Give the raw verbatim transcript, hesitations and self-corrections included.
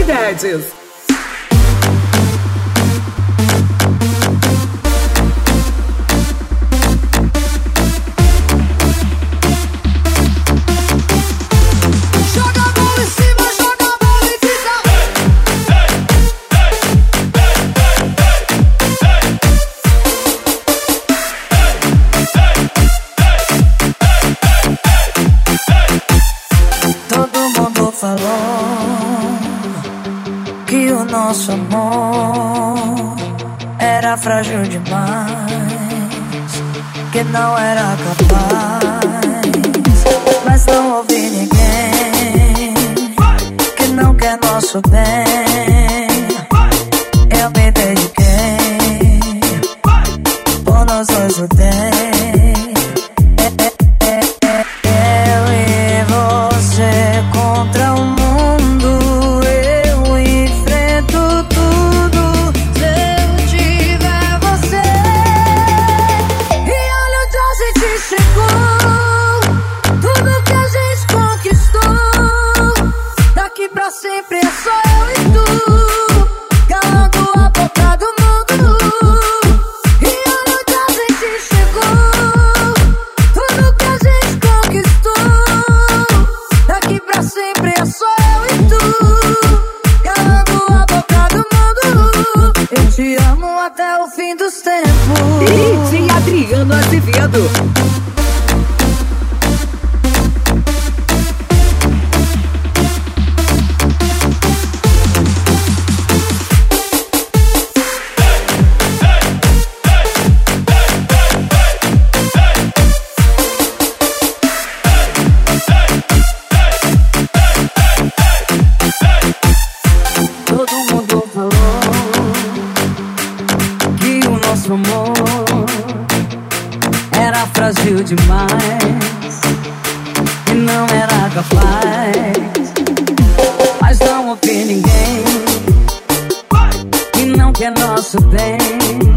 novidades. Que o nosso amor era frágil demais, que não era capaz, mas não ouvi ninguém que não quer nosso bem. Eu me dediquei, por nós dois lutei. Eu e você contra o mundo. Sempre é só eu e tu, calando a boca do mundo. E olha onde a gente chegou, tudo que a gente conquistou. Daqui pra sempre é só eu e tu, calando a boca do mundo. Eu te amo até o fim dos tempos. D J Adriano Azevedo. Nosso amor era frágil demais e não era capaz, mas não ouvi ninguém que não quer nosso bem.